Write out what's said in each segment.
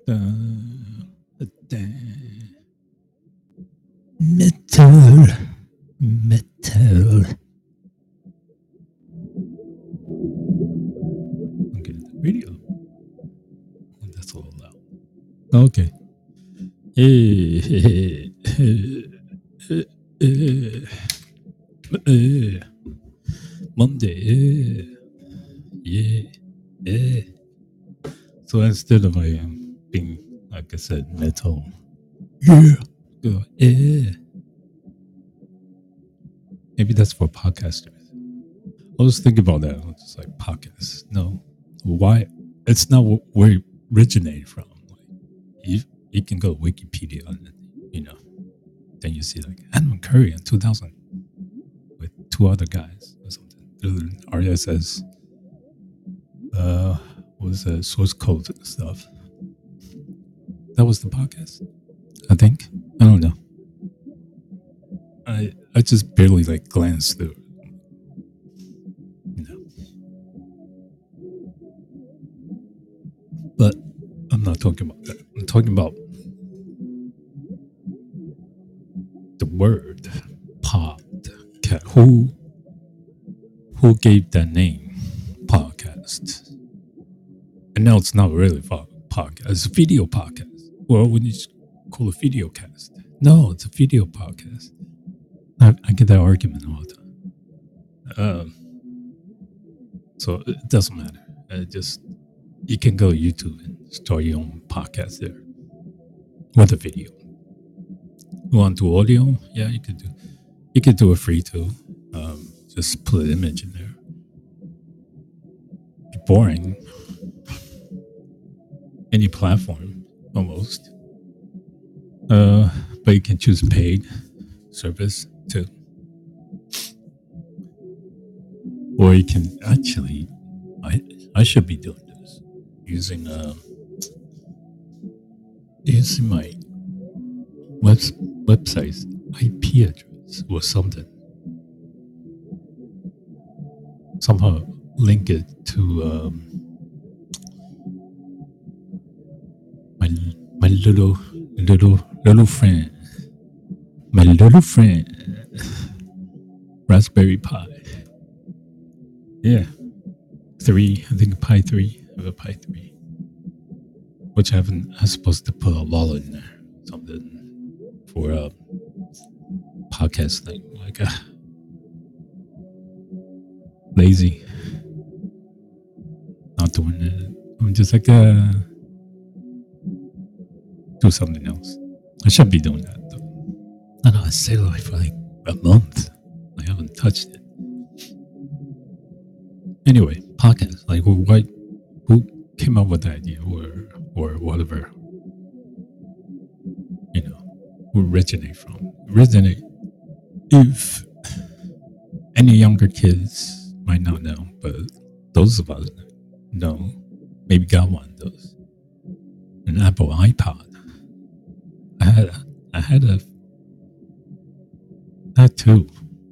Metal. Metal. Okay, the radio. That's a little loud. Okay. Monday. Yeah. So instead of being, like I said, metal. Go, Maybe that's for podcasters. I was thinking about that. I was just like, podcasts. No. Why? It's not where it originated from. Like, you can go to Wikipedia and, then you see like Adam Curry in 2000 with two other guys or something. RSS was source code stuff. That was the podcast, I think. I don't know. I just barely like glanced through it. But I'm not talking about that. I'm talking about the word podcast. Who gave that name? Podcast. And now it's not really a podcast. It's a video podcast. Well, when you call it video cast. No, it's a video podcast. I get that argument all the time. So it doesn't matter. You can go to YouTube and start your own podcast there with a video. You want to do audio? Yeah, you could do. You could do it free too. Just put an image in there. Be boring. Any platform almost. But you can choose paid service too. Or you can actually, I should be doing this using my website's IP address or something. Somehow link it to my little friend. My little friend, Raspberry Pi. Yeah, 3. I think Pi 3. I have a Pi 3, which I'm supposed to put a wallet in there, something for a podcast thing. Like lazy, not doing it. I'm just like do something else. I should be doing that though. I know I stayed alive for like a month. I haven't touched it. Anyway, podcast. Like who came up with the idea or whatever? Who originate from? If any younger kids might not know, but those of us know, maybe got one of those. An Apple iPod. I had that too.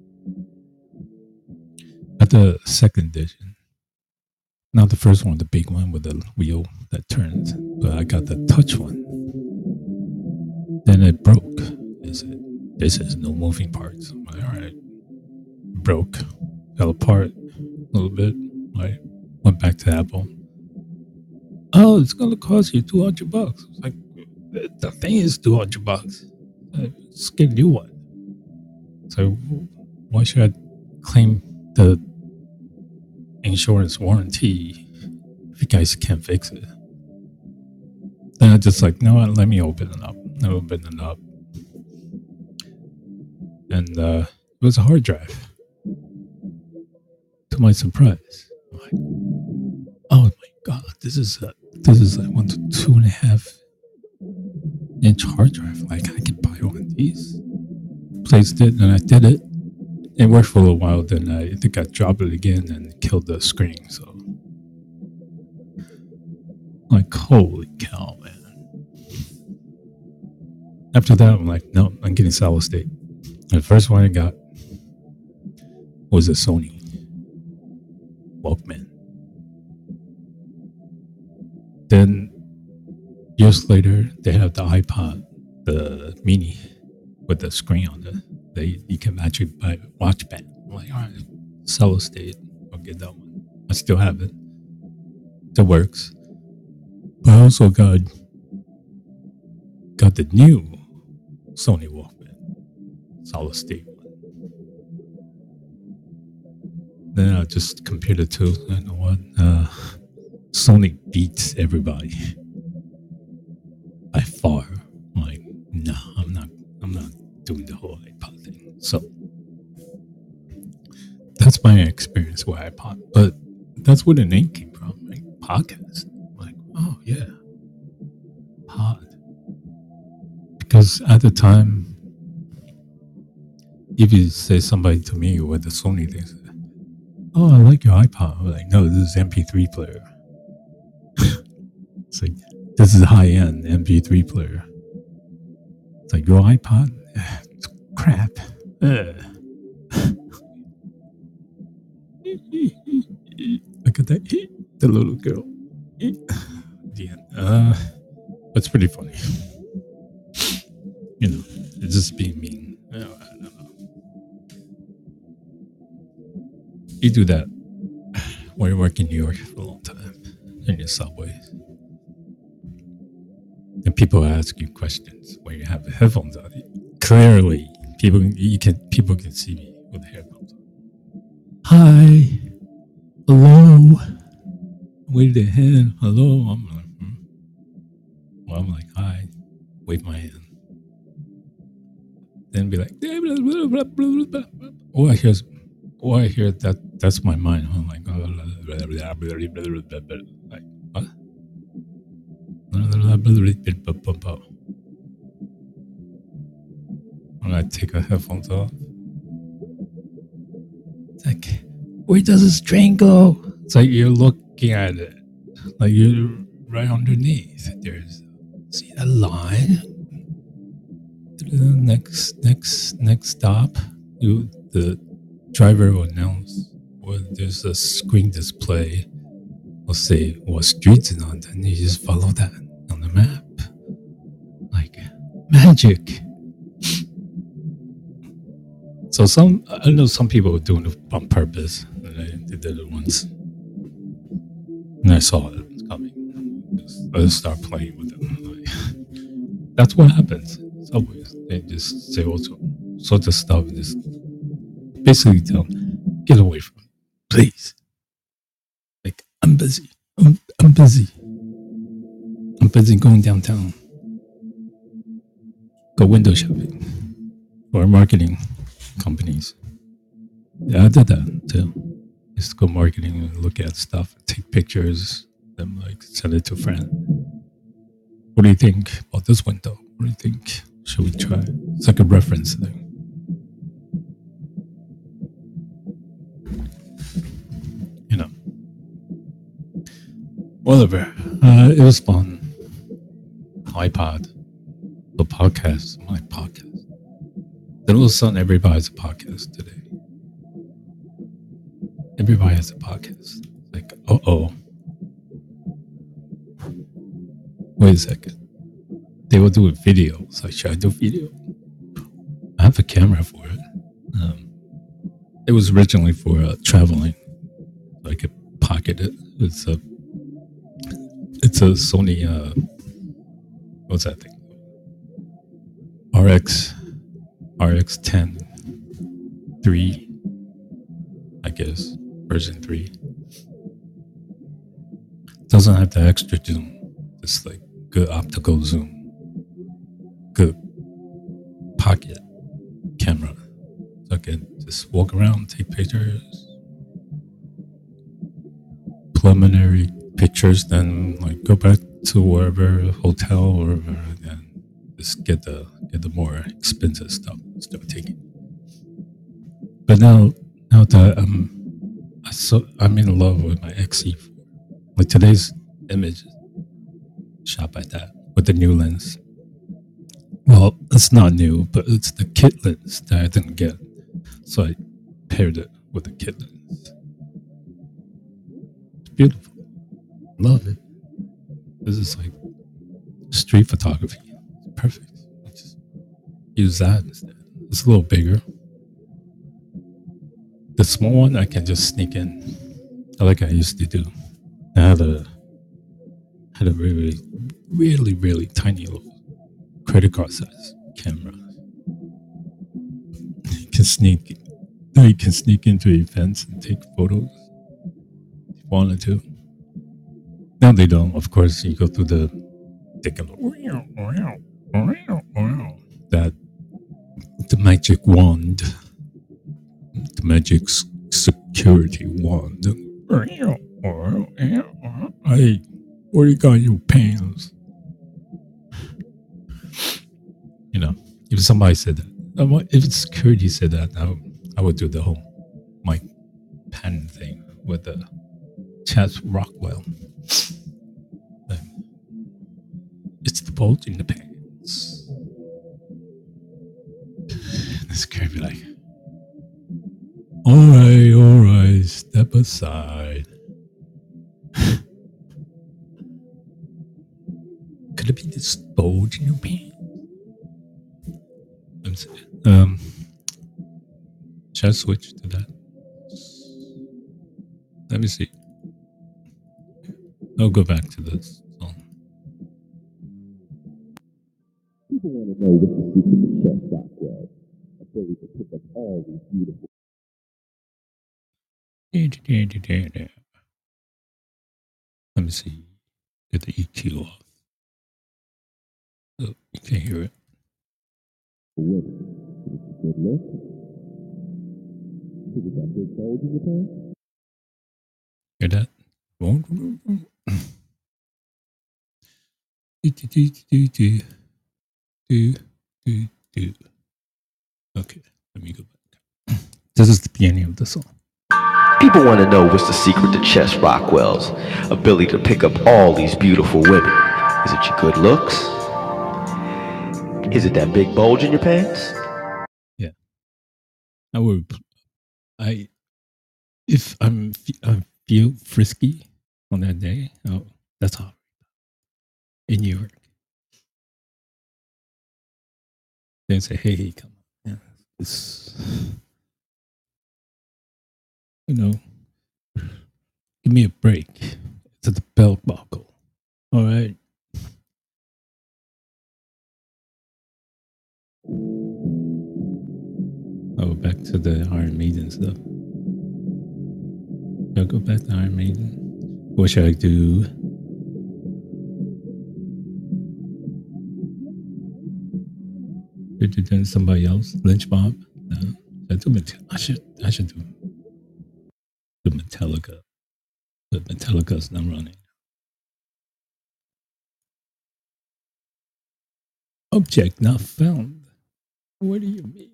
I had the second edition. Not the first one, the big one with the wheel that turns, but I got the touch one. Then it broke. This is no moving parts. I'm like, all right. Broke. Fell apart a little bit. I went back to Apple. Oh, it's going to cost you $200. It's like, the thing is $200. Just give you one. So why should I claim the insurance warranty if you guys can't fix it? Then I just like, no, let me open it up. I opened it up. And it was a hard drive. To my surprise. I'm like, oh my God, this is like 1 to 2.5 inch hard drive. Like I can buy one of these. Placed it and I did it. It worked for a little while. Then I think I dropped it again and killed the screen. So, like, holy cow, man. After that, I'm like, no, I'm getting solid state. And the first one I got was a Sony Walkman. Then Years later, they have the iPod, the mini, with the screen on it. You can actually buy watch band. I'm like, all right, solid state. I'll get that one. I still have it. It works. But I also got the new Sony Walkman, solid state one. Then I just compared the two. You know what? Sony beats everybody by far. I'm like, no, I'm not doing the whole iPod thing. So that's my experience with iPod. But that's where the name came from, right? Podcast. Like, oh yeah, pod. Because at the time, if you say somebody to me with the Sony thing, oh, I like your iPod. I'm like, no, this is MP3 player. It's like, this is high-end MP3 player. It's like, your iPod? It's crap. Look at that. The little girl. Yeah. It's pretty funny. You know, it's just being mean. I don't know. You do that when you work in New York for a long time in your subways. And people ask you questions when you have headphones on. Clearly, people can see me with the headphones on. Hi, hello, wave the hand, hello. I'm like, Well, I'm like, hi, wave my hand. Then be like, oh, I hear that. That's my mind. I'm like, like what? When I take the headphones off, it's like, where does this train go? It's like you're looking at it, like you're right underneath. See that line? The next stop, the driver will announce, or there's a screen display. We'll say what streets it's on, and you just follow that on the map. Like magic. So I know some people were doing it on purpose. They did it once. And I saw it coming. I start playing with them. Like, that's what happens. Subways. They just say all sorts of stuff and just basically tell them, get away from me, please. Like, I'm busy. I'm busy. I'm busy going downtown. Go window shopping. Or marketing companies. Yeah, I did that too. Just go marketing and look at stuff, take pictures, then like send it to a friend. What do you think about this window? What do you think? Should we try? It's like a reference thing. You know. Whatever. It was fun. iPod. The podcast. My podcast. Then all of a sudden, everybody has a podcast today. Everybody has a podcast. Like, wait a second. They will do a video. So should I do video? I have a camera for it. It was originally for traveling. So I could pocket it. It's a Sony. What's that thing? RX10 3, I guess, version 3. Doesn't have the extra zoom. It's like good optical zoom, good pocket camera. So I can just walk around, take pictures, preliminary pictures, then like go back to wherever hotel or wherever, and just get the more expensive stuff. Start taking. But now that I'm in love with my XE4. Like today's image shot by that with the new lens. Well, it's not new, but it's the kit lens that I didn't get. So I paired it with the kit lens. It's beautiful. Love it. This is like street photography. Perfect. Just use that instead. It's a little bigger. The small one I can just sneak in, like I used to do. I had a really tiny little credit card size camera. You can sneak into events and take photos if you wanted to. No, they don't. Of course, you go through the the magic wand, the magic security wand. Hey, where you got your pants? You know, if somebody said that, if security said that, I would do the whole Mike Patton thing with the Chas Rockwell. It's the bolt in the pants. The security be like, all right, step aside. Could it be this bulge in your pants? Should I switch to that? Let me see. I'll go back to this song. People want to know what's the secret to Chess Rockwell, ability to pick up all these beautiful. Let me see. Get the EQ off. Oh, you can't hear it. women. Is it a good look? Is it that big bulge in your pants? Hear that? Okay, let me go back. This is the beginning of the song. People want to know what's the secret to Chess Rockwell's ability to pick up all these beautiful women. Is it your good looks? Is it that big bulge in your pants? Yeah, if I feel frisky on that day. Oh, that's hot in New York. They say, "Hey, come on, yeah, it's, give me a break. It's at the belt buckle. All right." Oh, back to the Iron Maiden stuff. I'll go back to Iron Maiden. What should I do? Did somebody else? Lynch Mob? No. I should do the Metallica. But Metallica's not running. Object not found. What do you mean?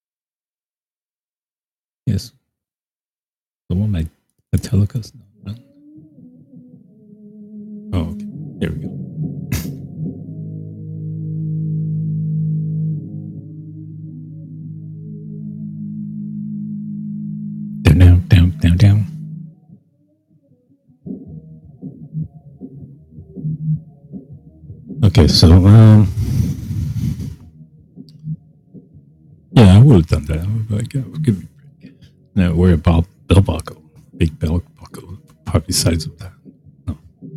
Yes. The one my Metallica's not running. Oh, okay. There we go. Down. Okay, so yeah, I would have done that. I would be like, oh, give me a break. Now worry about belt buckle, big belt buckle, probably size of that. No.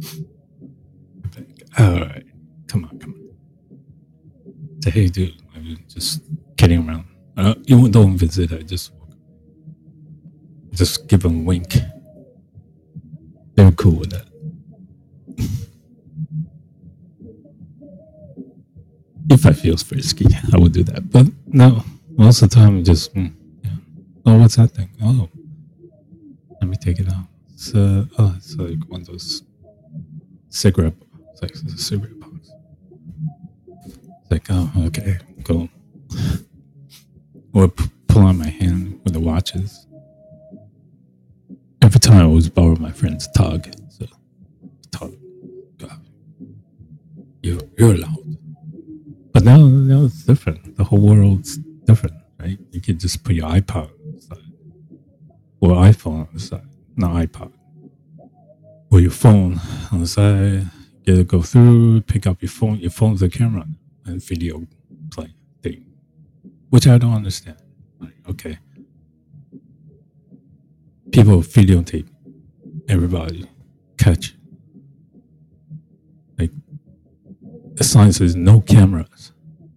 All right, come on. Say, hey, dude, I'm just kidding around. You don't visit. I just give them a wink. They're cool with that. If I feel frisky, I would do that. But no, most of the time, just, yeah. Oh, what's that thing? Oh, let me take it out. It's like one of those cigarette. It's like a cigarette box. It's like, oh, okay, go. Or pull on my hand with the watches. Every time I always borrow my friend's tug. So, tug. God, you're allowed. But now it's different. The whole world's different, right? You can just put your iPod on the side. Or iPhone on the side. Not iPod. Or your phone on the side. get to go through, pick up your phone. Your phone's the camera and video play thing, which I don't understand. Like, okay, people videotape everybody, catch. Like the sign says no cameras.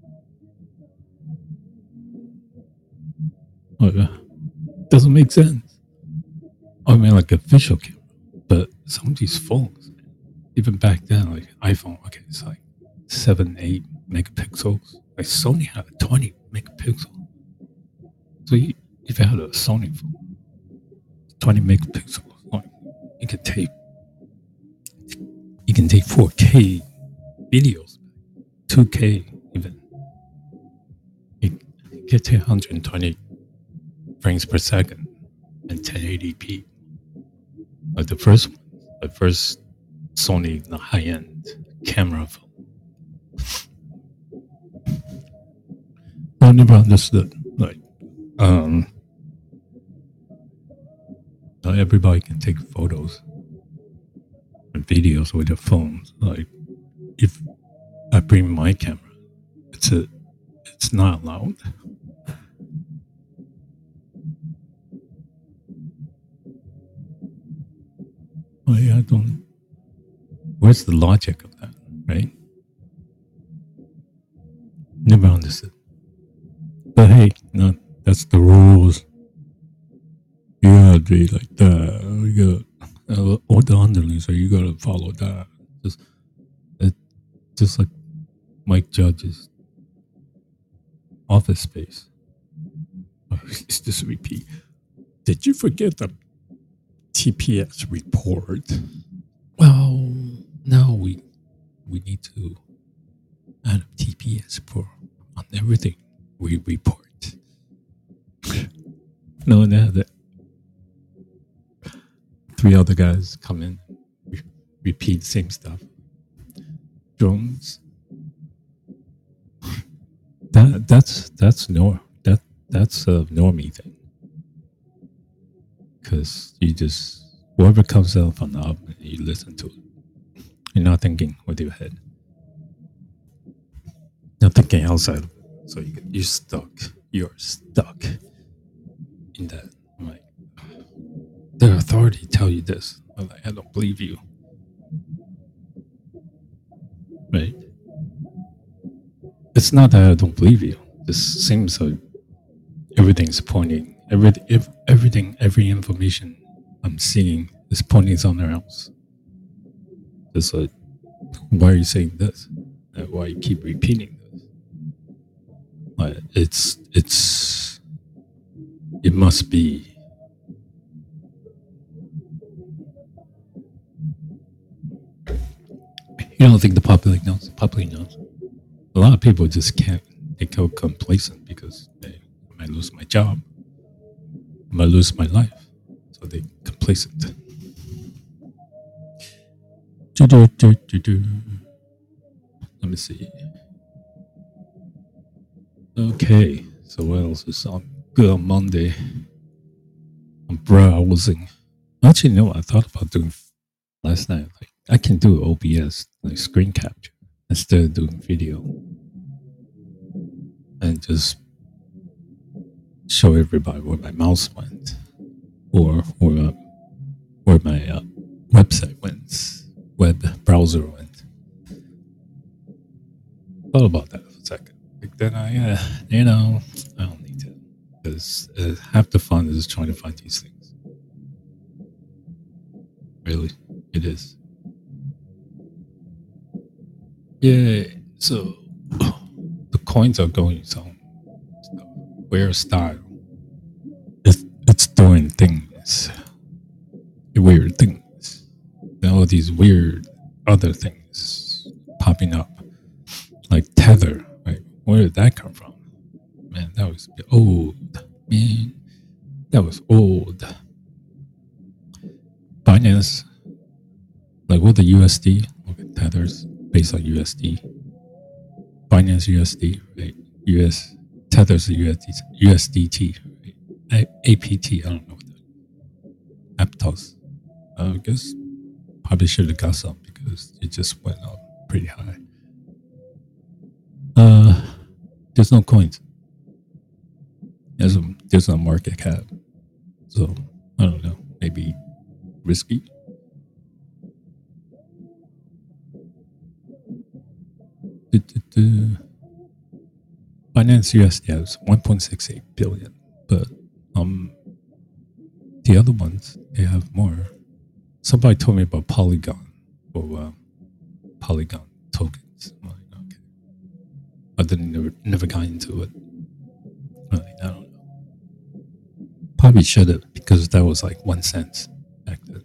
Doesn't make sense. I mean, like official camera, but some of these phones, even back then, like iPhone, okay, it's like 7, 8 megapixels. Like Sony had a 20 megapixel. So if you had a Sony phone, 20 megapixels, like, you can take 4K videos, 2K even. You get to 120 frames per second and 1080p. Like the first Sony, the high-end camera phone. I never understood. Like, not everybody can take photos and videos with their phones. Like, if I bring my camera, it's not allowed. I don't. Where's the logic of that, right? Never understood. But hey, no, that's the rules. You gotta be like that. You got all the underlings, so you gotta follow that. Just like Mike Judge's Office Space. It's just a repeat. Did you forget the TPS report? Well, no, we need to add a TPS report on everything we report. No, they had 3 other guys come in, repeat the same stuff. Drones. That's a normie thing. Because you just, whatever comes out from the oven, you listen to it. You're not thinking with your head. You're thinking outside of it. So you're stuck. You're stuck in that. I'm like, the authority tell you this. I'm like, I don't believe you. Right? It's not that I don't believe you. This seems like everything's pointing. Every information I'm seeing is pointing somewhere else. It's like, why are you saying this? Why you keep repeating this? Like, it must be. You don't think the public knows? The public knows. A lot of people just can't. They go complacent because I might lose my job. I might lose my life. So they complacent. Let me see. Okay, so what else is on good on Monday? I'm browsing. Actually, no, I thought about doing last night. Like, I can do OBS, like screen capture, instead of doing video, and just show everybody where my mouse went, or where my website went, web browser went. Thought about that for a second. Like, then I don't need to, because half the fun is trying to find these things. Really, it is. Yeah, so the coins are going some weird style. It's doing things, weird things. And all these weird other things popping up, like Tether. Right? Where did that come from? Man, that was old. Man, that was old. Binance, like with the USD, look at Tether's based on USD. Binance USD, right? Tether's USDT, right? APT, I don't know what that is. Aptos. I guess probably should have got some because it just went up pretty high. There's no coins. There's no market cap. So I don't know. Maybe risky. Binance USD has 1.68 billion, but the other ones they have more. Somebody told me about Polygon or Polygon tokens. I'm like, okay. I never got into it. I don't know. Probably should have because that was like 1 cent back then.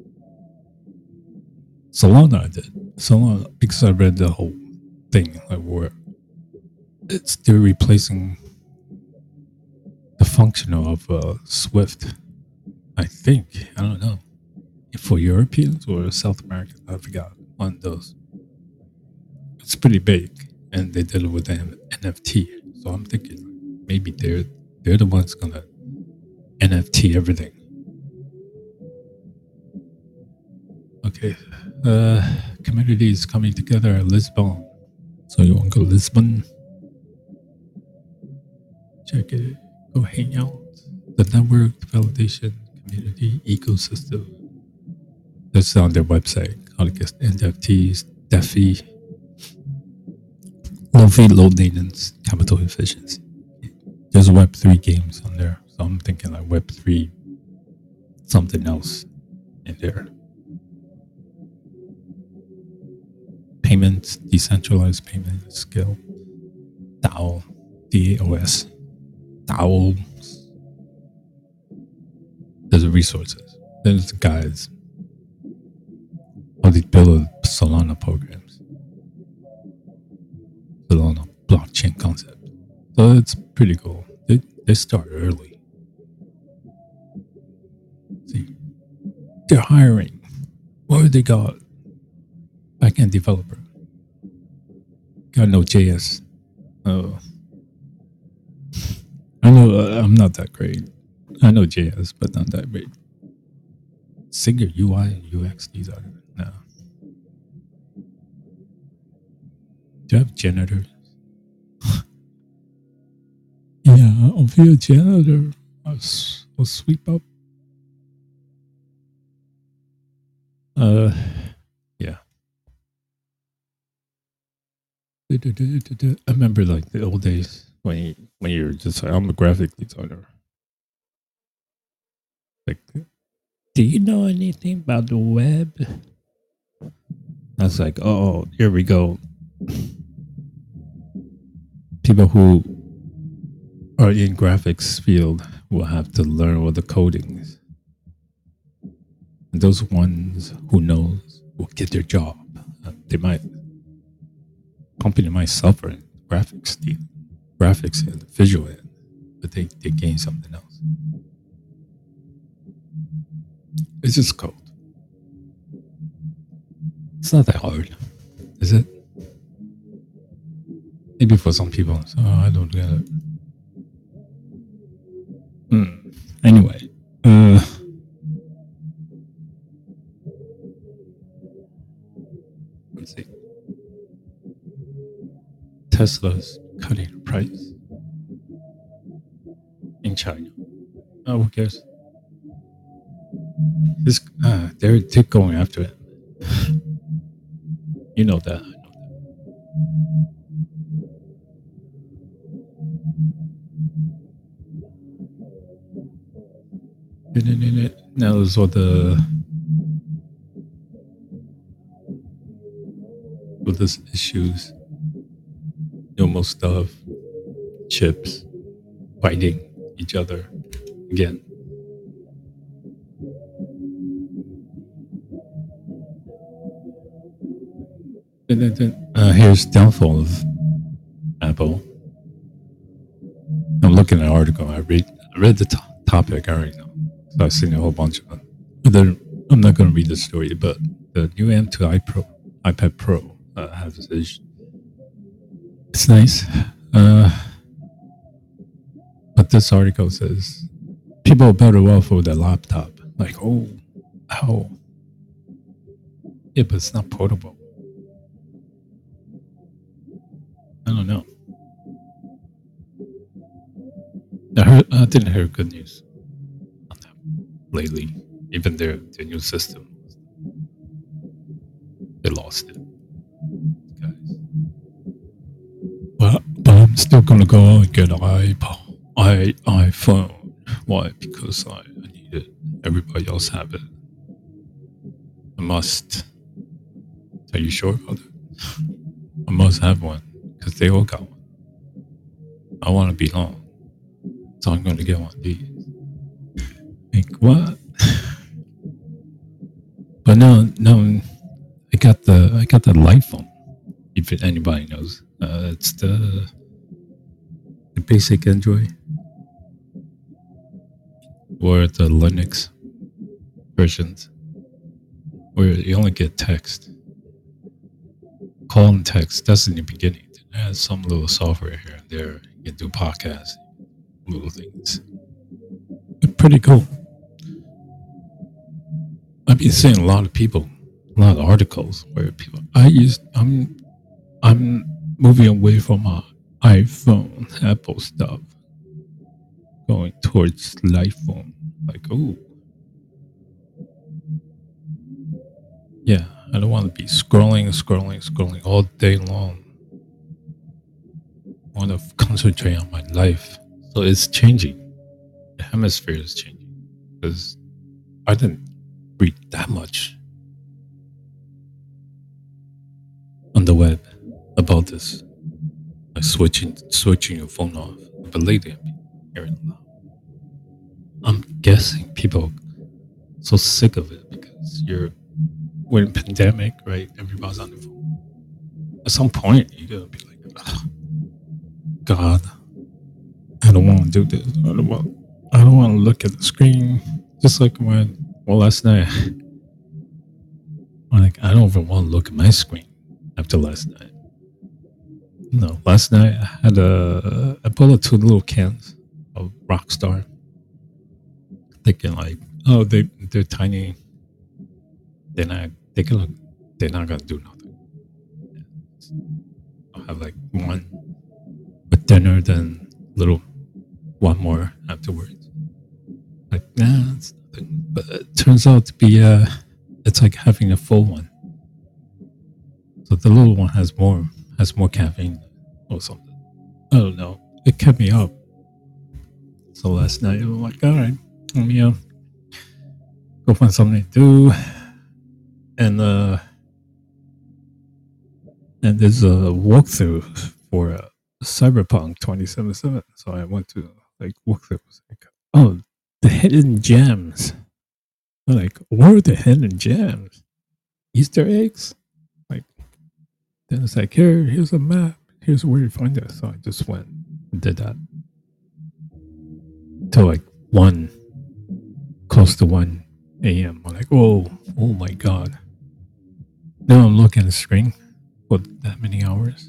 Solana I did. Solana because I read the whole thing like where they're replacing the function of Swift. I think I don't know for Europeans or South Americans. I forgot one of those. It's pretty big, and they did it with an NFT. So I'm thinking maybe they're the ones gonna NFT everything. Okay, communities coming together at Lisbon. So you want to go to Lisbon? Check it. Go hang out. The network validation community ecosystem. That's on their website. How to get NFTs, DeFi, low fee, low maintenance, capital efficiency. There's Web3 games on there. So I'm thinking like Web3, something else in there. Payments, decentralized payment scale, DAO, DAOS, DAO. There's the resources. There's the guides. All these build Solana programs. Solana blockchain concept. So it's pretty cool. They start early. See, they're hiring. What do they got? Backend developer. Got no JS. Oh. I know I'm not that great. I know JS, but not that great. Singer UI and UX designer. No. Do you have janitors? Yeah, I'll be a janitor. I'll sweep up. Yeah. I remember like the old days when you're just like, I'm a graphic designer. Like, do you know anything about the web? I was like, oh, here we go. People who are in graphics field will have to learn all the codings. And those ones who knows will get their job. Company might suffer in graphics and visual end, but they gain something else. It's just code. It's not that hard, is it? Maybe for some people, I don't get it. Anyway, let's see. Tesla's cutting the price in China. Oh, who cares? They're going after it. You know that. I know that. Now there's all these issues. Most stuff, chips, fighting each other again. Here's downfall of Apple. I'm looking at an article. I read the topic. I already know. So I've seen a whole bunch of them. I'm not going to read the story, but the new M2 iPad Pro has this issue. It's nice. But this article says people are better off with a laptop. Like, oh, how? Yeah, but it's not portable. I don't know. I didn't hear good news on that lately. Even their new system, they lost it, guys. But I'm still gonna go out and get an iPhone. Why? Because I need it. Everybody else have it. I must. Are you sure about it? I must have one because they all got one. I want to belong, so I'm going to get one of these. Like what? But no, I got the light phone. If anybody knows, it's the basic Android or the Linux versions, where you only get text, call and text. That's in the beginning. It has some little software here and there. You can do podcasts, little things. It's pretty cool. I've been seeing a lot of people, a lot of articles where people. I'm moving away from my iPhone, Apple stuff, going towards iPhone. Like, oh, yeah, I don't want to be scrolling all day long. I want to concentrate on my life. So it's changing. The hemisphere is changing because I didn't read that much on the web about this, like switching your phone off. But lately, I've been hearing a lot. I'm guessing people are so sick of it because we're in pandemic, right? Everybody's on the phone. At some point, you're gonna be like, oh, God, I don't want to do this. I don't want to look at the screen. Just like last night, I'm like, I don't even want to look at my screen after last night. No, last night I bought 2 little cans of Rockstar, thinking like, oh, they're tiny. They're not gonna do nothing. I'll have like one with dinner, then one more afterwards. Like, nah, it's nothing. But it turns out to be it's like having a full one. So the little one has more caffeine or something. I don't know. It kept me up. So last night I was like, all right, let me go find something to do. And there's a walkthrough for Cyberpunk 2077. So I went to walkthroughs. Like, oh, the hidden gems. I'm like, what are the hidden gems? Easter eggs? Like, then it's like, here's a map. Here's where you find it. So I just went and did that. Till like close to 1 a.m. I'm like, oh my God. Now I'm looking at the screen for that many hours.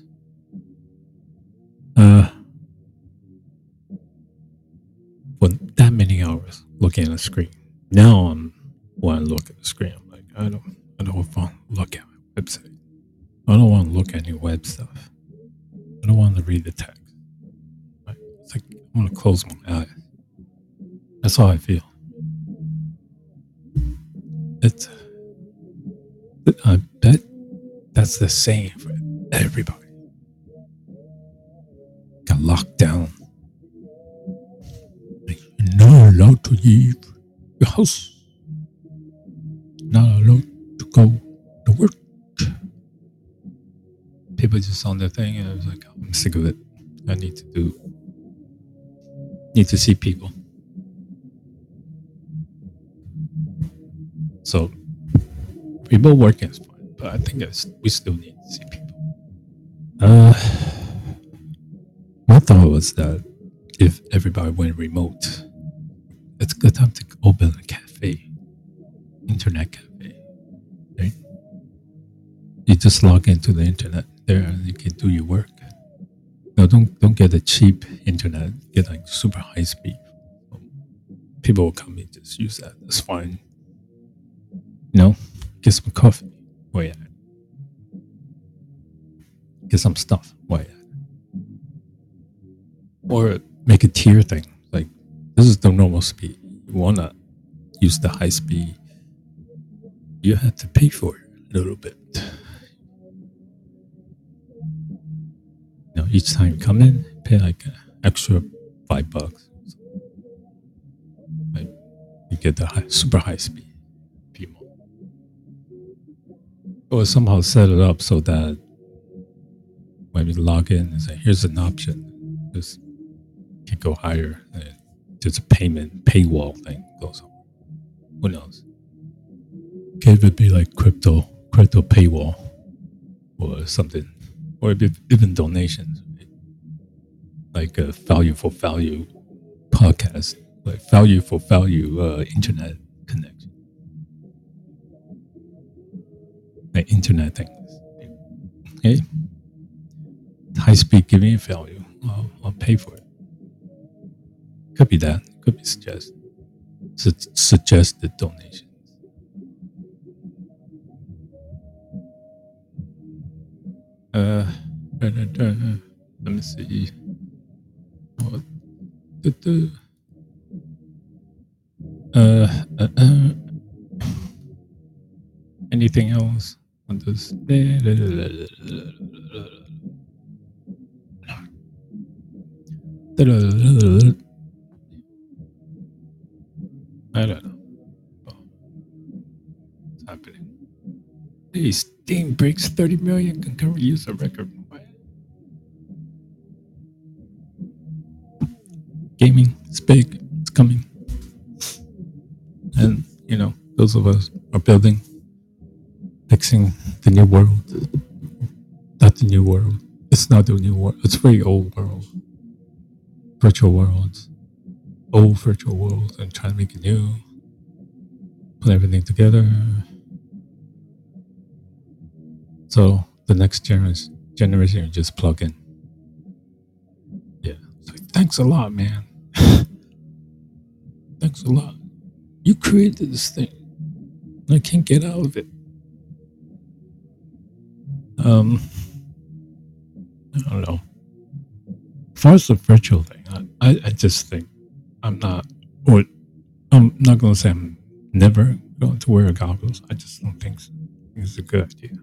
For that many hours looking at the screen. Now when I look at the screen, I'm like, I don't want to look at my website. I don't want to look at any web stuff. I don't want to read the text. It's like I want to close my eyes. That's how I feel. I bet that's the same for everybody. Got locked down. Like, you're not allowed to leave your house. Not allowed to go to work. People just on their thing, and I was like, I'm sick of it. I need to see people. So remote working is fine, but I think we still need to see people. My thought was that if everybody went remote, it's a good time to open a cafe, internet cafe, right? You just log into the internet there and you can do your work. No, don't get a cheap internet. Get like super high speed. People will come in, just use that. That's fine. Get some coffee Where you at? Get some stuff. Where you at? Or make a tier thing. Like, this is the normal speed. You want to use the high speed. You have to pay for it a little bit. Each time you come in, pay like an extra $5. Like, you get the super high speed people. Or somehow set it up so that when we log in, it's like, here's an option. This can go higher. There's a paywall thing goes on. Who knows? Could it be like crypto paywall or something? Or even donations, right? Like a value for value podcast, like value for value internet connection, like internet things. Okay, high speed giving value. I'll pay for it. Could be that. Could be suggested donations. Let me see. Anything else on this? I don't know. What's happening? Hey, Steam breaks 30 million concurrent user record. Gaming, it's big, it's coming. And, those of us are building, fixing the new world. Not the new world. It's not the new world. It's a very old world. Virtual worlds. Old virtual worlds, and trying to make it new. Put everything together. So the next generation, you just plug in. Yeah. It's like, thanks a lot, man. Thanks a lot. You created this thing. I can't get out of it. I don't know. As far as the virtual thing, I just think I'm not going to say I'm never going to wear goggles. I just don't think so. I think it's a good idea.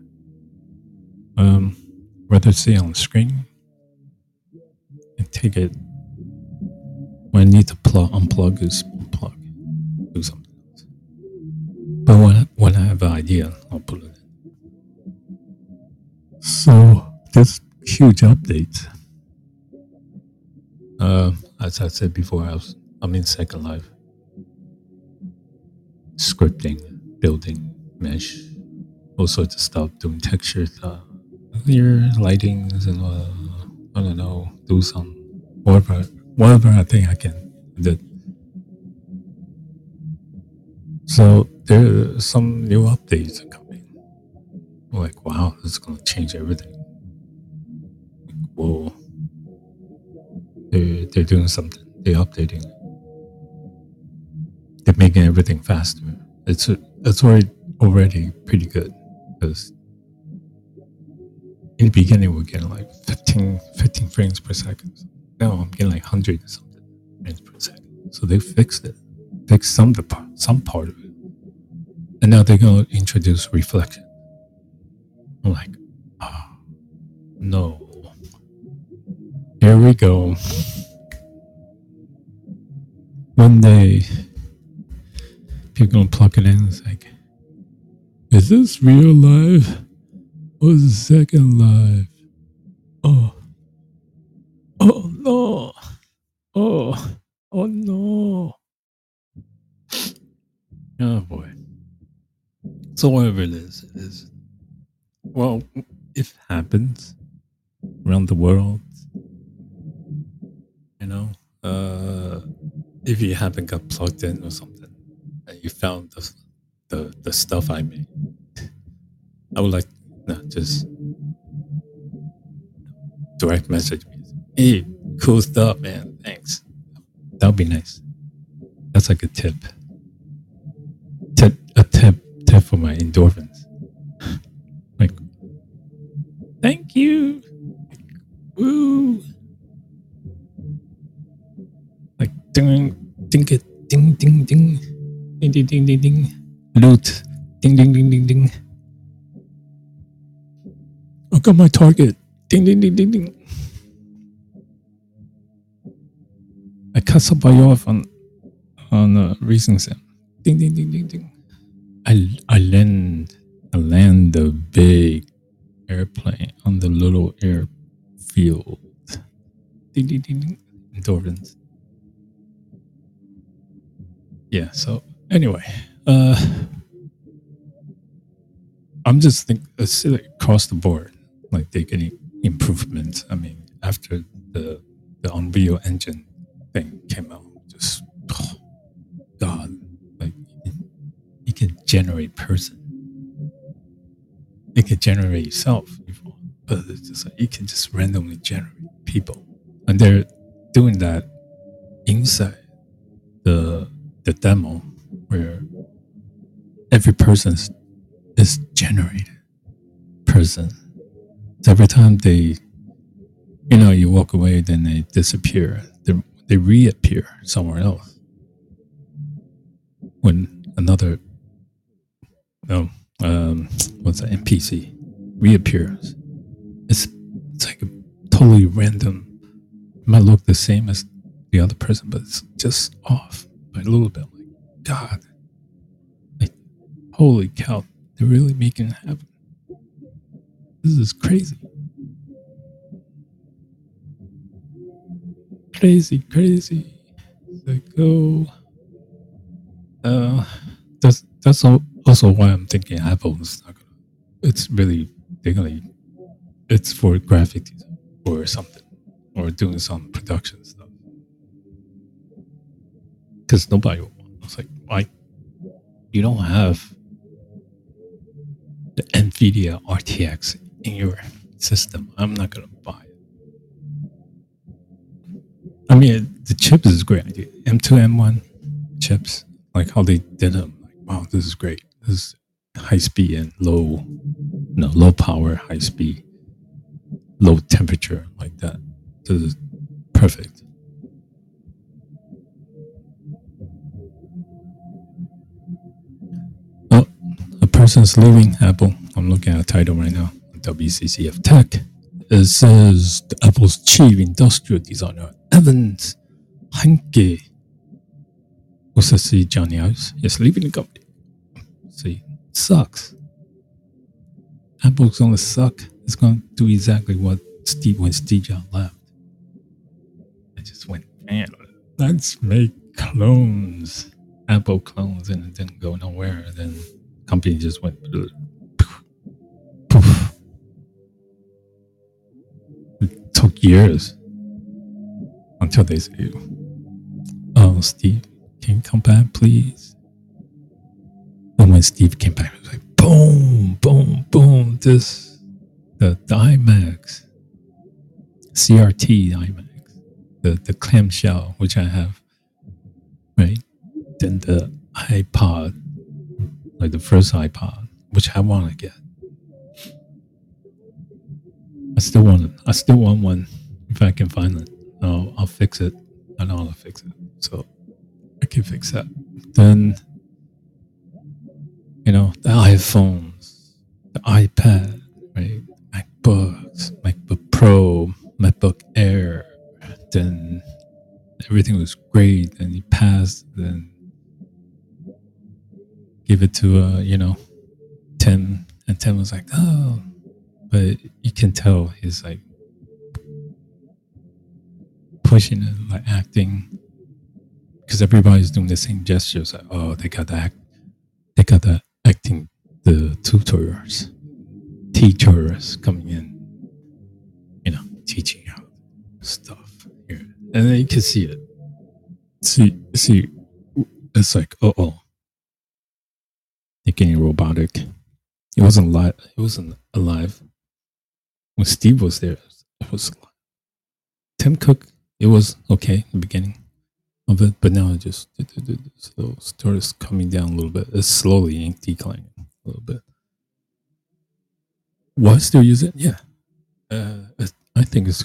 Rather see on the screen and take it when I need to unplug is unplug, do something else. But when I have an idea, I'll put it in. So this huge update. As I said before, I'm in Second Life. Scripting, building, mesh, all sorts of stuff, doing textures, clear lightings, and I don't know, do some whatever I think I can do. So there are some new updates coming. Like, wow, this is going to change everything. Whoa. They're doing something. They're updating. They're making everything faster. It's already pretty good, because in the beginning we're getting like 15 frames per second. Now I'm getting like 100 something frames per second. So they fixed it. Fixed some part of it. And now they're going to introduce reflection. I'm like, oh, no. Here we go. One day, people gonna plug it in. It's like, is this real life or is it Second Life? Oh no. Oh no. Oh boy. So whatever it is. Well, if it happens around the world, if you haven't got plugged in or something, and you found the stuff I made, I would like just direct message me. Hey, cool stuff, man. Thanks. That would be nice. That's like a tip. A tip for my endorphins. you. Woo. Like ding, ding, ding, ding, ding, ding, ding, ding, ding, ding. Loot. Ding, ding, ding, ding, ding. I got my target. Ding, ding, ding, ding, ding. I cut somebody off on a racing sim. Ding, ding, ding, ding, ding. I land the big airplane on the little airfield. Ding, ding, ding, ding. Endorphins. Yeah. So anyway, I'm just thinking it's like across the board, like they're getting improvements. I mean, after the Unreal Engine thing came out, just God, like it can generate person, it can generate yourself, but it's just like it can just randomly generate people, and they're doing that inside the demo where every person is generated person. So every time they, you walk away, then they disappear. They reappear somewhere else when another, what's that, NPC reappears. It's like a totally random. It might look the same as the other person, but it's just off by a little bit. Like, God, like, holy cow, they're really making it happen. This is crazy. Crazy. Like, that's also why I'm thinking Apple is not gonna. It's really it's for graphic design or something, or doing some production stuff. Because nobody will want. It's like, why you don't have the NVIDIA RTX in your system? I'm not gonna buy it. I mean, the chips is great. M2, M1 chips, like how they did them. Like, wow, this is great. This is high speed and low power, high speed, low temperature, like that. This is perfect. Oh, a person's leaving Apple. I'm looking at a title right now. WCCF Tech. It says the Apple's chief industrial designer Evans Hanke Usasi Janias is leaving the company. See, sucks. Apple's gonna suck. It's gonna do exactly what when Steve Jobs left. I just went, man, let's make clones, Apple clones, and it didn't go nowhere. And then the company just went poof. It took years until they say, "Oh, Steve, can you come back, please?" And when Steve came back, it was like, boom, boom, boom. The iMacs, CRT iMacs, the clamshell, which I have, right? Then the iPod, like the first iPod, which I want to get. I still want one if I can find it. I'll fix it. I know how to fix it, so I can fix that. Then, the iPhones, the iPad, right? MacBooks, MacBook Pro, MacBook Air. Then everything was great, and he passed. Then give it to Tim, and Tim was like, "Oh," but you can tell he's like pushing it, like acting, because everybody's doing the same gestures. Like, oh, they got the acting, the teachers coming in, teaching out stuff here, and then you can see it. See, it's like, they're getting robotic. It wasn't live. It wasn't alive when Steve was there. It was alive. Tim Cook. It was okay in the beginning of it, but now it just starts coming down a little bit. It's slowly declining a little bit. What, still use it? Yeah. I think it's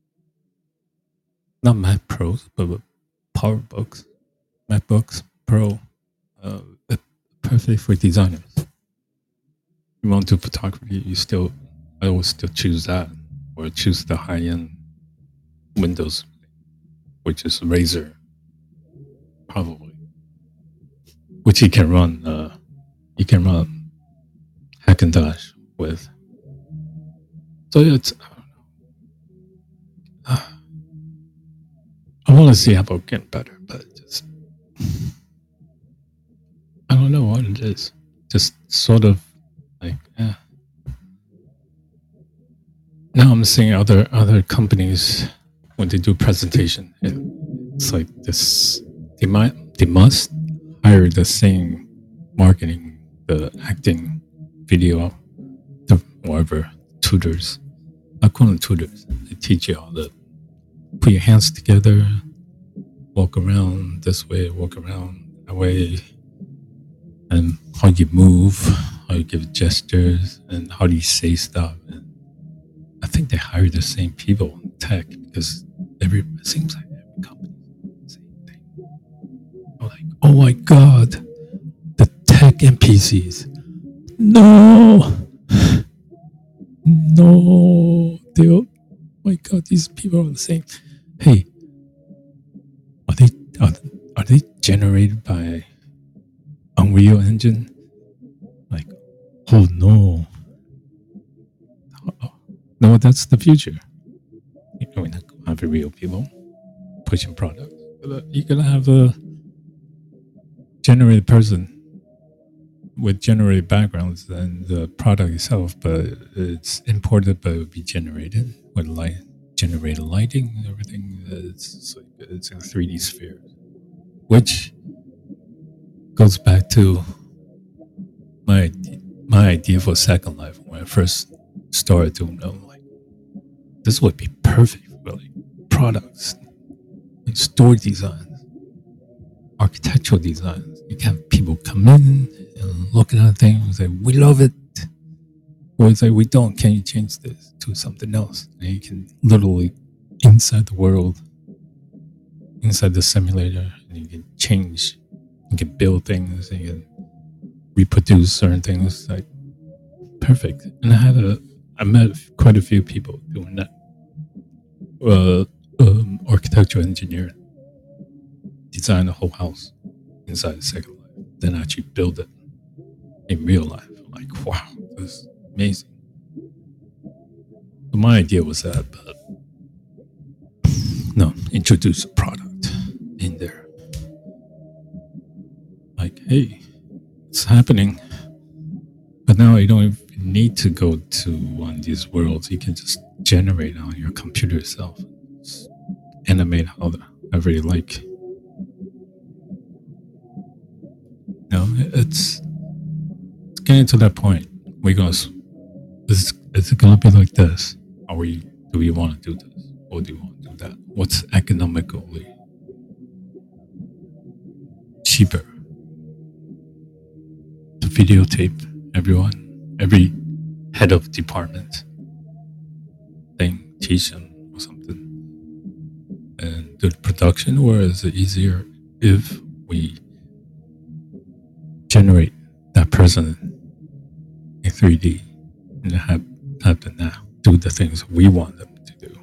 not Mac Pros, but PowerBooks, MacBooks Pro, uh, uh, perfect for designers. You want to do photography, I would still choose that, or choose the high end Windows, which is Razer, probably, which you can run. You can run Hackintosh with. So it's. I want to see Apple get better, but just I don't know what it is. Just sort of like, yeah. Now I'm seeing other companies when they do presentation. It's like this. They must hire the same marketing, the acting, video, the whatever tutors. I call them tutors. They teach you how to put your hands together, walk around this way, walk around that way, and how you move, how you give gestures, and how do you say stuff. And I think they hire the same people in tech because it seems like every company is the same thing. I'm like, oh my god, the tech NPCs. No, no, oh my god, these people are the same. Hey, are they generated by Unreal Engine? Like, oh no. No, that's the future. We're not going to have real people pushing products. You're going to have a generated person with generated backgrounds and the product itself, but it's imported, but it would be generated with generated lighting and everything. It's in a 3D sphere, which goes back to my idea for Second Life when I first started doing them. I'm like, this would be perfect for like products, like store designs, architectural designs. You can have people come in and looking at things like, we love it. Or it's like, we don't. Can you change this to something else? And you can literally, inside the world, inside the simulator, and you can change, you can build things, and you can reproduce certain things. Like, perfect. And I met quite a few people doing that. Architectural engineer design the whole house inside the Second Life, then actually build it in real life. I'm like, wow, this is amazing. So my idea was that, but no, introduce a product in there. Like, hey, it's happening, but now you don't even need to go to one of these worlds. You can just generate on your computer itself, just animate however you like. No, it's getting to that point. Is it gonna be like this? Do we want to do this, or do you want to do that? What's economically cheaper to videotape every head of department thing, teach them or something, and do the production? Or is it easier if we generate that person in 3D and have them now do the things we want them to do?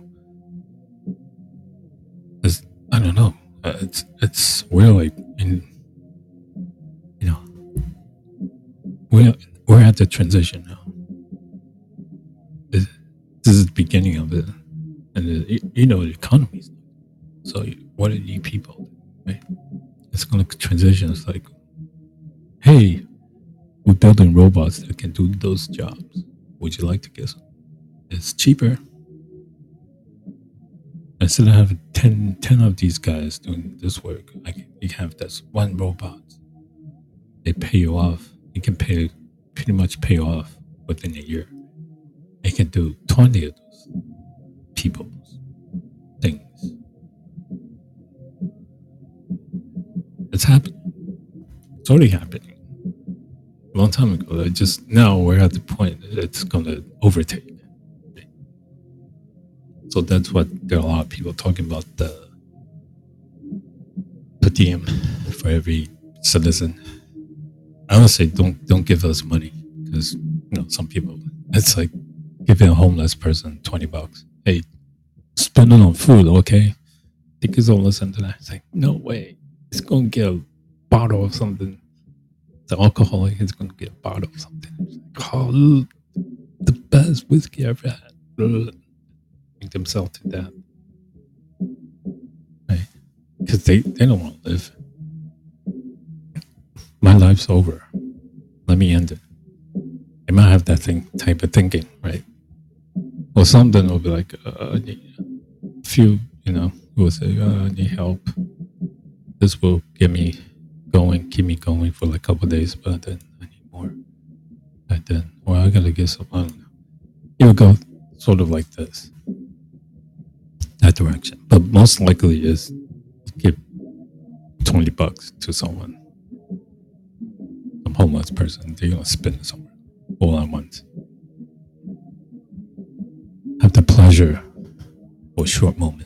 I don't know. We're like we're at the transition now. This is the beginning of it, and the economy. So what do you need people, right? It's going to transition. It's like, hey, we're building robots that can do those jobs. Would you like to get some? It's cheaper. Instead of having 10 of these guys doing this work, you can have this one robot. They pay you off. You can pretty much pay off within a year. They can do 20 of those people's things. It's happening. It's already happening. A long time ago. Now we're at the point that it's going to overtake. So that's what there are a lot of people talking about, the per diem for every citizen. I would say don't give us money, because some people, it's like giving a homeless person $20. Hey, spend it on food, okay? Think he's gonna listen to that? It's like, no way. He's gonna get a bottle of something. The alcoholic is gonna get a bottle of something. Like, oh, the best whiskey I ever had. Make themselves to that. Right? Because they don't want to live. My life's over. Let me end it. They might have that type of thinking, right? Or something will be like, a few, will say, I need help. This will get me going, keep me going for like a couple of days, but then I need more. And then, well, I gotta get some, I don't know. It will go sort of like this, that direction. But most likely is give $20 to someone, some homeless person. They're gonna spend it somewhere all at once. Have the pleasure for a short moment.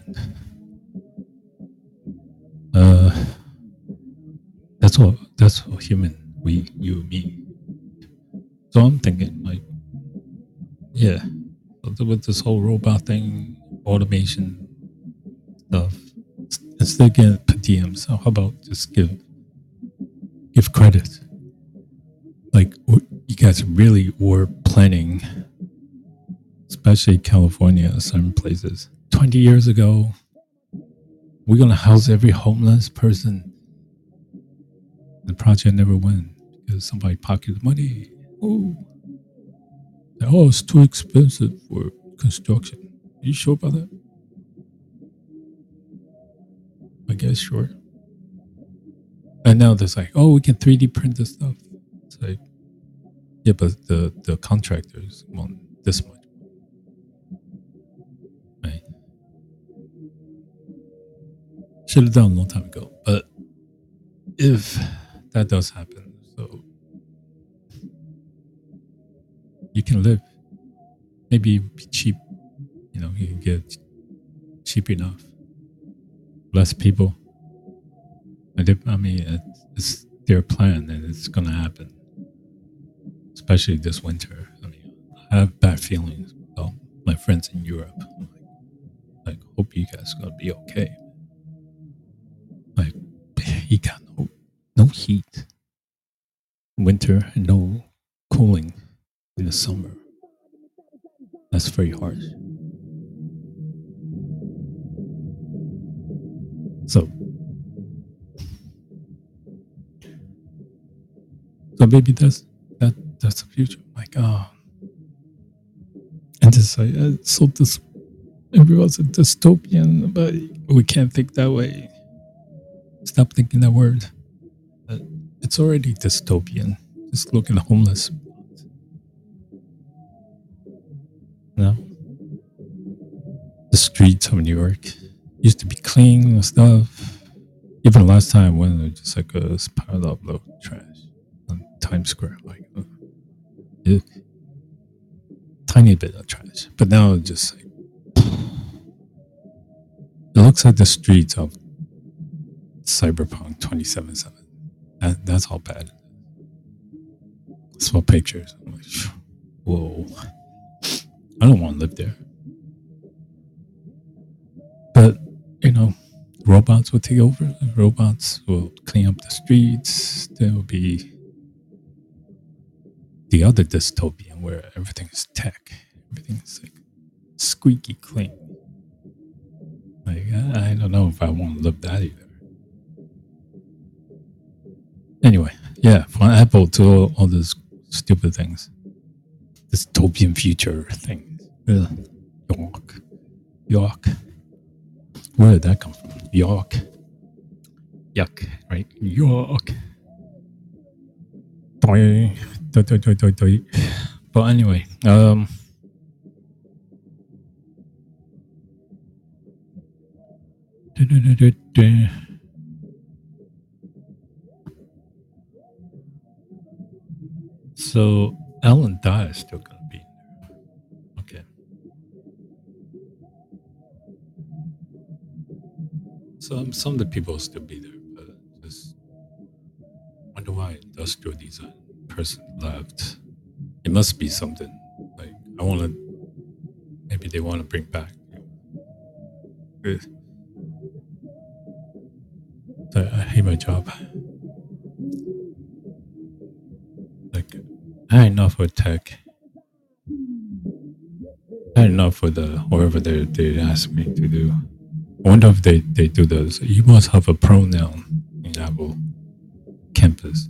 That's what human, you and me. So I'm thinking, like, yeah, with this whole robot thing, automation stuff, instead of getting per diem, so how about just give credit? Like, you guys really were planning, especially California, certain places. 20 years ago, we're going to house every homeless person. The project never went because somebody pocketed money. Oh, it's too expensive for construction. Are you sure about that? I guess sure. And now there's like, we can 3D print this stuff. It's like, yeah, but the contractors want this much. Right? Should have done a long time ago. But if that does happen, so you can live. Maybe be cheap. You can get cheap enough. Less people. I mean, it's their plan, and it's gonna happen. Especially this winter. I mean, I have bad feelings about my friends in Europe. Like, hope you guys are gonna be okay. Like, you got no heat. Winter and no cooling in the summer. That's very harsh. So maybe that's the future. Like, and it's like, everyone's a dystopian, but we can't think that way. Stop thinking that word. It's already dystopian. Just look at the homeless. The streets of New York used to be clean and stuff. Even last time I went, there was just like a pile of low trash on Times Square. Like, tiny bit of trash. But now it's just like, it looks like the streets of Cyberpunk 2077. That's how bad. I saw pictures. I'm like, whoa. I don't want to live there. But, robots will take over. Robots will clean up the streets. There will be the other dystopian where everything is tech. Everything is like squeaky clean. Like, I don't know if I want to live that either. Anyway, yeah, from Apple to all these stupid things. Dystopian future things. York. Where did that come from? York. Yuck, right? York. But anyway, so Alan Dye is still gonna be there. Okay. some of the people will still be there, but just wonder why industrial design person left. It must be something like I want to. Maybe they want to bring back. I hate my job. Like I had enough with tech. I had enough with whatever they asked me to do. I wonder if they do those. You must have a pronoun in Apple campus.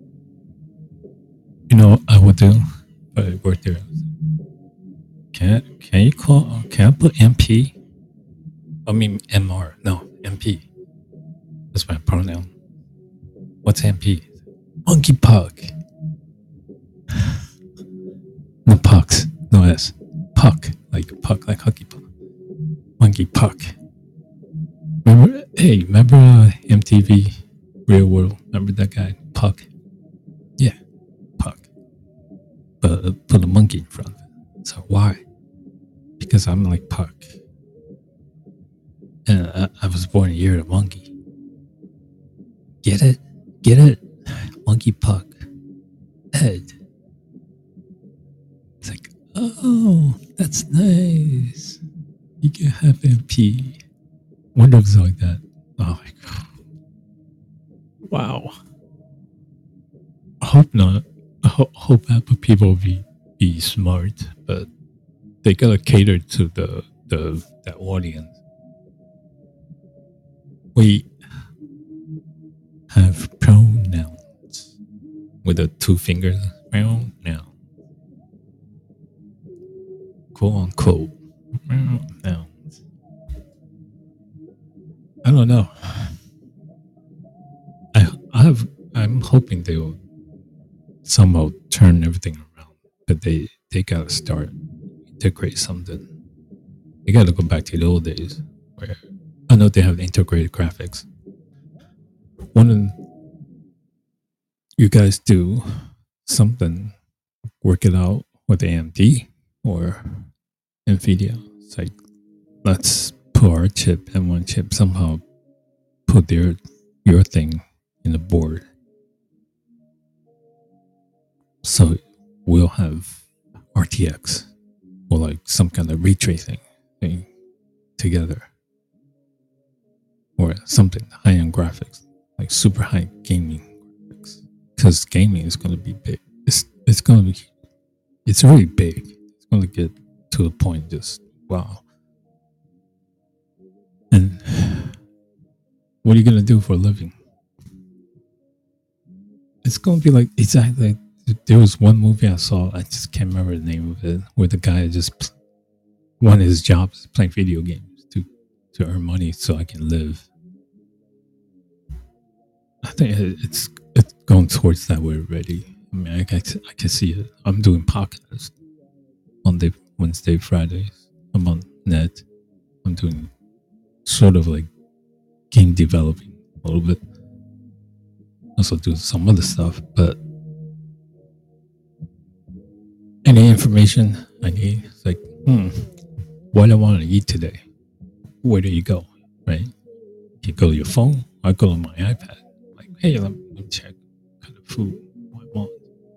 You know, I would do if I worked there. Can I put MP? I mean MR. No, MP. That's my pronoun. What's MP? Monkey puck. No pucks. No S. Puck. Like hockey puck. Monkey puck. Remember MTV Real World? Remember that guy? Puck? Yeah. Puck. But put a monkey in front of it. So why? Because I'm like Puck. And I was born a year of monkey. Get it? Get it? Monkey Puck. Ed. It's like, oh, that's nice. You can have MP. Wonder if it's like that. Oh my god. Wow. I hope not. I hope Apple people be smart, but they gotta cater to that audience. We have pronouns with the two fingers. Pronouns. Quote unquote. Pronouns. I don't know. I'm hoping they will somehow turn everything around, but they gotta start integrate something. They gotta go back to the old days where I know they have integrated graphics. Why don't you guys do something, work it out with AMD or Nvidia? It's like, let's put our chip and one chip somehow put your thing in the board. So we'll have RTX or like some kind of ray tracing thing together. Or something, high-end graphics, like super high gaming graphics. Because gaming is going to be big. It's really big. It's going to get to the point just, wow. And what are you going to do for a living? It's going to be like, exactly, there was one movie I saw, I just can't remember the name of it, where the guy just, one of his jobs is playing video games to earn money so I can live. I think it's going towards that way already. I mean, I can see it. I'm doing podcasts Monday, Wednesday, Fridays. I'm on net. I'm doing sort of like game developing a little bit. Also do some other stuff, but any information I need, it's like, what do I want to eat today? Where do you go? Right? You go to your phone. I go on my iPad. Like, hey, let me check what kind of food I want.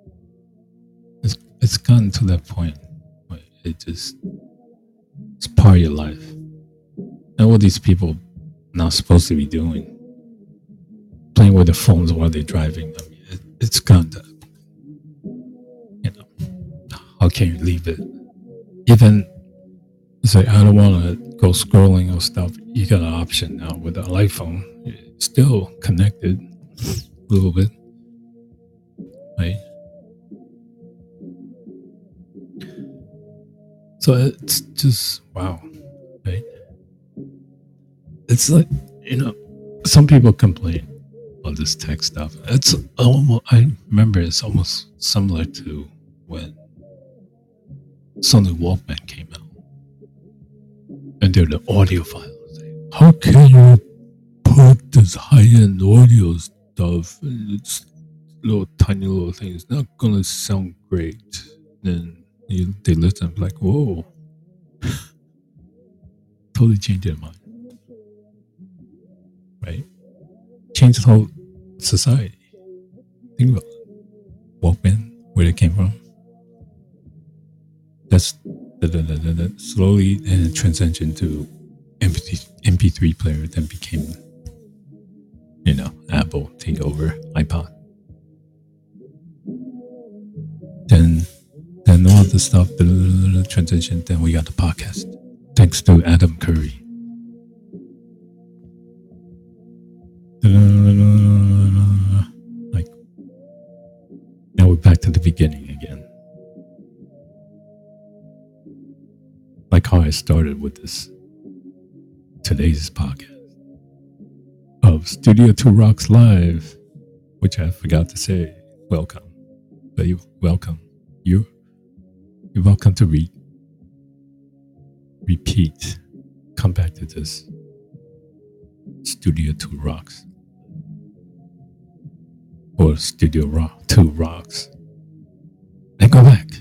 It's gotten to that point where it's part of your life. And what these people not supposed to be doing, playing with their phones while they're driving. I mean, it's gotten to, how can you leave it? Even it's like, I don't want to go scrolling or stuff. You got an option now with an iPhone. It's still connected a little bit, right? So it's just, wow, right? It's like, some people complain about this tech stuff. It's almost, I remember it's almost similar to when Sony Walkman came out. And they're the audio files. How can you put this high-end audio stuff in this tiny little thing? It's not gonna sound great. Then they listen, like, whoa. Totally changed their mind. changed the whole society. Think about it. Walkman, where it came from. That's slowly, and it transitioned to MP3 player, then became, Apple take over iPod. Then all the stuff, the transition. Then we got the podcast, thanks to Adam Curry. Like, now we're back to the beginning again. Like how I started with today's podcast of Studio 2 Rocks Live, which I forgot to say. Welcome. But you're welcome. You're welcome to repeat. Come back to this Studio 2 Rocks. Or Studio 2 Rocks. And go back.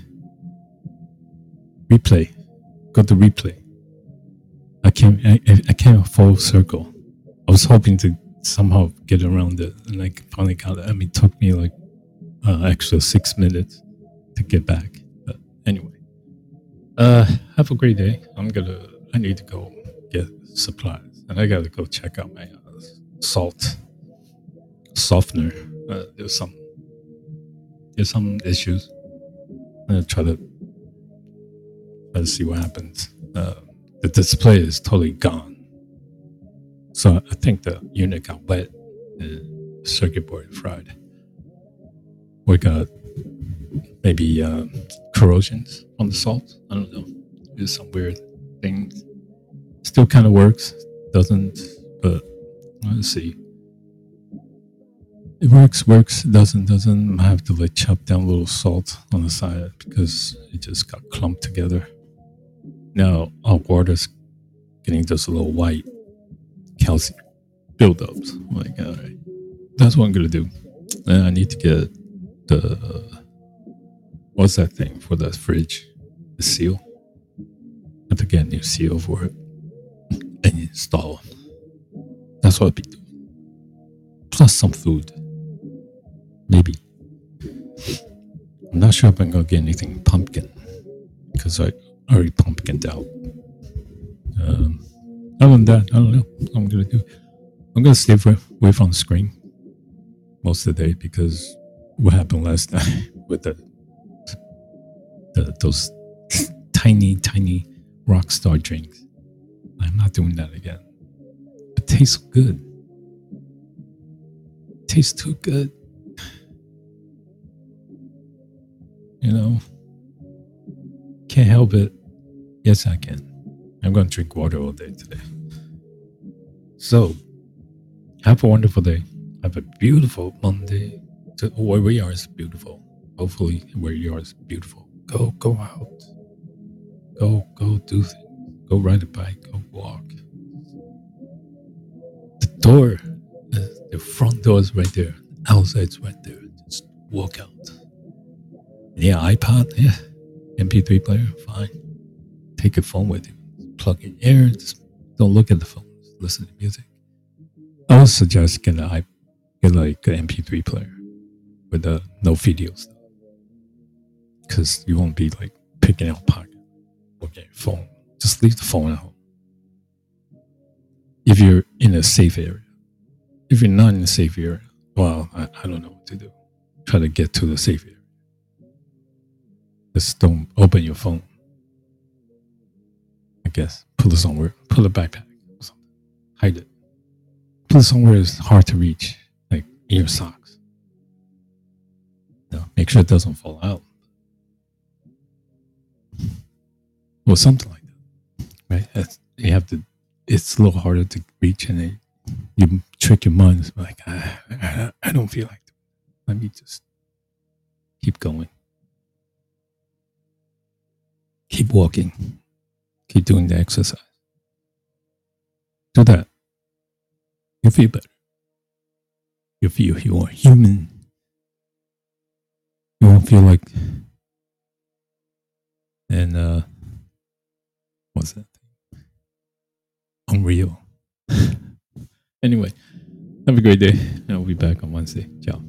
Replay. Go to replay. I came full circle. I was hoping to somehow get around it, and I finally got it. It took me like extra 6 minutes to get back. But anyway, have a great day. I need to go get supplies, and I gotta go check out my salt softener. There's some issues. I'm gonna try to see what happens. The display is totally gone, so I think the unit got wet and the circuit board fried. We got maybe corrosions on the salt. I don't know. There's some weird things. Still kind of works, doesn't, but let's see. It works, doesn't. I have to like chop down a little salt on the side because it just got clumped together. Now our water's getting just a little white calcium buildups. I'm like, all right, that's what I'm gonna do. And I need to get what's that thing for the fridge? The seal. I have to get a new seal for it and install it. That's what I'll be doing. Plus some food. Maybe. I'm not sure if I'm going to get anything pumpkin because I already pumpkined out. Other than that, I don't know what I'm going to do. I'm going to stay away from the screen most of the day because what happened last night with those tiny Rockstar drinks. I'm not doing that again. It tastes good. It tastes too good. Can't help it. Yes, I can. I'm going to drink water all day today. So, have a wonderful day. Have a beautiful Monday. Where we are is beautiful. Hopefully, where you are is beautiful. Go out. Go do things. Go ride a bike. Go walk. The front door is right there. Outside's right there. Just walk out. Yeah, iPod. Yeah. MP3 player. Fine. Take your phone with you. Plug in air. Just don't look at the phone. Just listen to music. I would suggest get like an MP3 player with no video stuff. Because you won't be like picking out pocket. Look at your phone. Just leave the phone at home. If you're in a safe area. If you're not in a safe area, well, I don't know what to do. Try to get to the safe area. Just don't open your phone. I guess. Put it somewhere. Put a backpack or something. Hide it. Put it somewhere it's hard to reach. Like in your socks. Make sure it doesn't fall out. Or something like that. Right? You have to. It's a little harder to reach, and you trick your mind. It's like I don't feel like it. Let me just keep going. Keep walking. Keep doing the exercise. Do that. You'll feel better. You'll feel you are human. You won't feel like and what's that thing? Unreal. Anyway, Have a great day. I'll be back on Wednesday. Ciao.